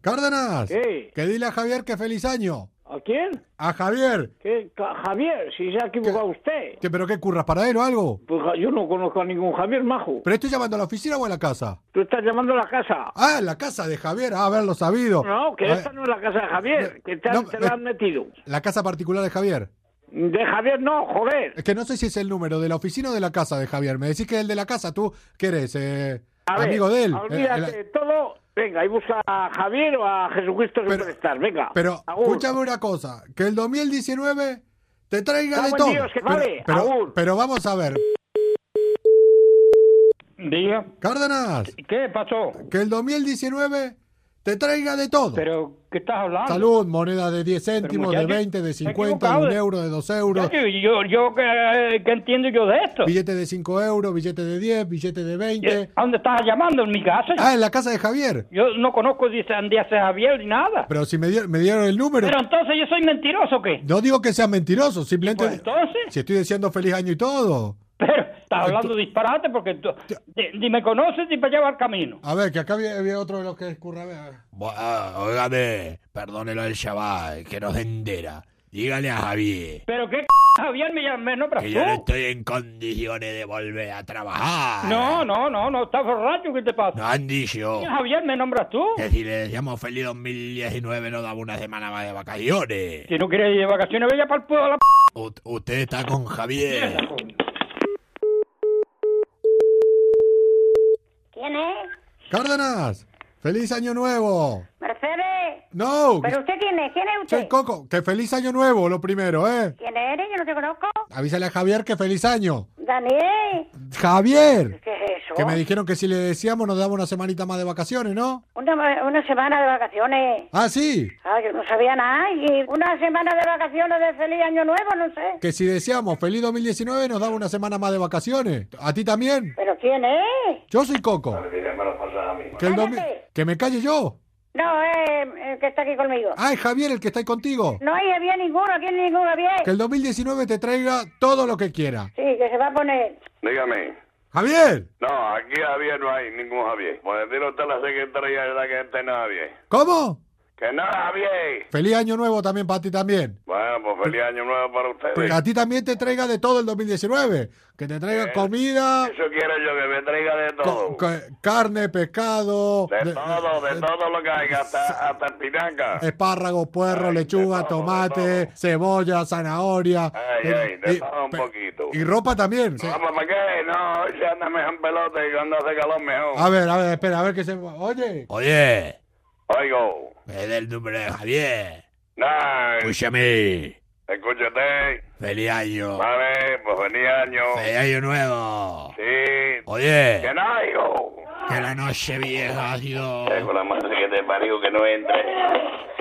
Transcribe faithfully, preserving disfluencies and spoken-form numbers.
Cárdenas, ¿Qué? que dile a Javier que feliz año. ¿A quién? A Javier. ¿Qué? Ca- Javier, si se ha equivocado usted. ¿Qué, ¿Pero qué curras para él o algo? Pues ja- yo no conozco a ningún Javier Majo. ¿Pero estoy llamando a la oficina o a la casa? Tú estás llamando a la casa. Ah, en la casa de Javier, ah, haberlo sabido. No, que A esta ver, no es la casa de Javier, que te, no, te la han metido. La casa particular de Javier. De Javier no, joder. Es que no sé si es el número de la oficina o de la casa de Javier. Me decís que es el de la casa, ¿tú qué eres? Eh, A ver, amigo de él. olvídate Eh, el- de todo. Venga, y busca a Javier o a Jesucristo Superstar. Venga. Pero, Agur. escúchame una cosa, que el dos mil diecinueve te traiga de Cago en todo. Dios, que pero, vale, pero, agur. pero vamos a ver, Diga, Cárdenas, ¿qué pasó? que el dos mil diecinueve te traiga de todo. ¿Pero qué estás hablando? Salud, moneda de diez céntimos, de muchacho, veinte, de me he cincuenta, de equivocado un de- euro, de dos euros, Yo, yo, yo ¿qué, qué entiendo yo de esto? billete de cinco euros, billete de diez, billete de veinte. ¿A dónde estás llamando? ¿En mi casa? Ah, en la casa de Javier. Yo no conozco ni a ni a ese Javier ni nada. Pero si me, di- me dieron el número. Pero entonces yo soy mentiroso, ¿o qué? No digo que sea mentiroso, simplemente. Pues entonces. Si estoy diciendo feliz año y todo. Pero estás hablando disparate porque tú, ni, ni me conoces ni para llevar el camino. A ver, que acá había, había otro de los que escurra. A ver. Bueno, óigame, perdónelo al chaval, que no se entera. Dígale a Javier ¿Pero qué c Javier me, llama- me nombras que tú? yo no estoy en condiciones de volver a trabajar. No, no, no, no, estás borracho, ¿qué te pasa? Nos han dicho ¿Quién Javier me nombras tú? que si le decíamos feliz dos mil diecinueve nos daba una semana más de vacaciones. Si no quieres ir de vacaciones, vaya para el pueblo a la p***. U- usted está con Javier. ¿Quién es? Cárdenas, feliz año nuevo. Mercedes. No, ¿Pero usted quién es? ¿Quién es usted? soy Coco. Que feliz año nuevo, lo primero, ¿eh? ¿Quién eres? Yo no te conozco. Avísale a Javier que feliz año. Daniel. Javier. ¿Qué es eso? Que me dijeron que si le decíamos nos daba una semanita más de vacaciones, ¿no? Una, una semana de vacaciones. Ah, sí. Ah, yo no sabía nada. Y una semana de vacaciones de feliz año nuevo, no sé. Que si decíamos feliz dos mil diecinueve nos daba una semana más de vacaciones. ¿A ti también? ¿Pero quién es? Yo soy Coco. Que, el dos mil Cállate. que me calle yo. No, es el que está aquí conmigo. Ah, es Javier el que está ahí contigo. No hay Javier ninguno, aquí hay ningún Javier. Que el dos mil diecinueve te traiga todo lo que quiera. Sí, que se va a poner. Dígame. ¡Javier! No, aquí Javier no hay ningún Javier. Pues decirle usted a la secretaria de la que este no es Javier. ¿Cómo? ¡Que no es Javier! Feliz año nuevo también para ti también. Bueno, pues feliz año nuevo para ustedes. Pero a ti también te traiga de todo el dos mil diecinueve. Que te traiga Eh, comida, Eso quiero yo, que me traiga de co- todo. co- carne, pescado, De de- todo, de de- todo lo que hay, hasta, hasta espinaca. espárragos, puerro, Ay, lechuga, de todo, de tomate, todo. cebolla, zanahoria. Ay, eh, ay, de y- todo un pe- poquito. Y ropa también. sí. No, pues, ¿para qué? No, hoy se anda mejor en pelota y cuando hace calor mejor. A ver, a ver, espera, a ver qué se... Oye, Oye, Oigo. me dé el número de Javier. No, Escúchame. escúchate. Feliz año. Vale, pues feliz año. Feliz año nuevo. Sí. Oye, Que no, hijo. que la noche vieja ha sido... Con la madre que te parió que no entre.